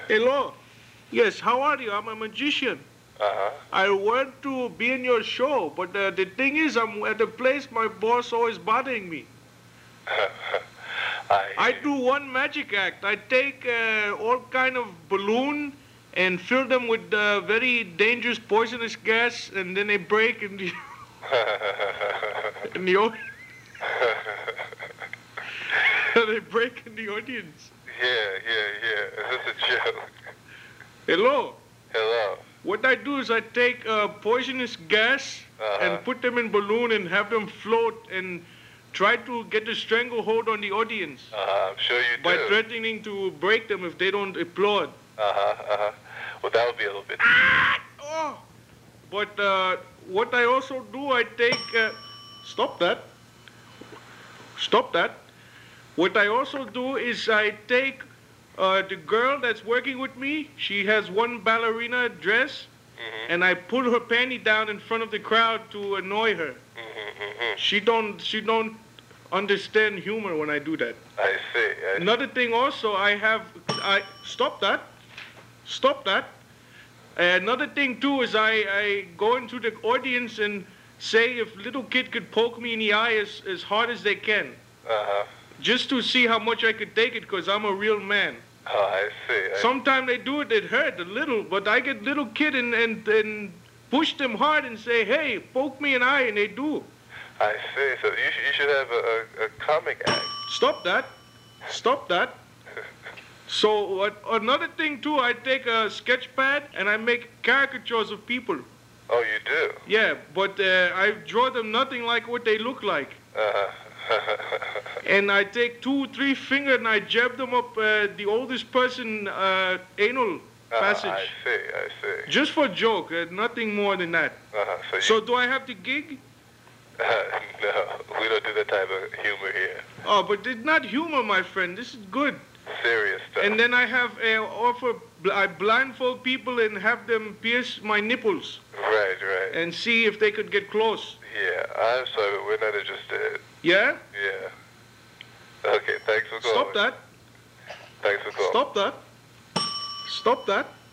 Hello. Yes, how are you? I'm a magician. Uh-huh. I want to be in your show, but the thing is, I'm at a place my boss always bothering me. I hear do one magic act. I take all kind of balloon and fill them with very dangerous poisonous gas, and then they break in the in the au- they break in the audience. yeah. Is this a joke? Hello. Hello. What I do is I take poisonous gas Uh-huh. and put them in balloon and have them float and try to get a stranglehold on the audience I'm sure you by do. threatening to break them if they don't applaud. Well, that would be a little bit. Oh! But what I also do, I take. Stop that. Stop that. What I also do is I take the girl that's working with me. She has one ballerina dress, Mm-hmm. and I pull her panty down in front of the crowd to annoy her. Mm-hmm. She don't understand humor when I do that. I see. Another thing also, I stop that. Stop that. Another thing too is I go into the audience and say if little kid could poke me in the eye as hard as they can, Uh-huh. just to see how much I could take it, because I'm a real man. Oh, I see. Sometimes they do it hurt a little, but I get little kid and push them hard and say, hey, poke me in the eye, and they do. I see. So you should have a comic act. Stop that. Stop that. So another thing too, I take a sketch pad and I make caricatures of people. Oh, you do? Yeah, but I draw them nothing like what they look like. Uh-huh. And I take 2, 3 fingers and I jab them up the oldest person anal passage. I see. Just for joke, nothing more than that. Uh-huh. So do I have to gig? No, we don't do that type of humor here. Oh, but it's not humor, my friend. This is good. Serious stuff. And then I have I blindfold people and have them pierce my nipples Right. and see if they could get close. Yeah, I'm sorry, but we're not interested. Yeah? Yeah. Okay, thanks for calling. Stop that. Thanks for calling. Stop that. Stop that.